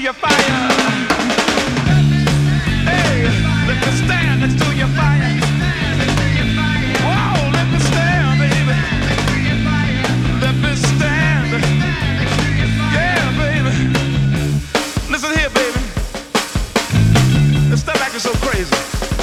your fire. Hey, let me stand next to your fire. Whoa, let me stand, baby. Let me stand. Yeah, baby. Listen here, baby. This stuff acting so crazy.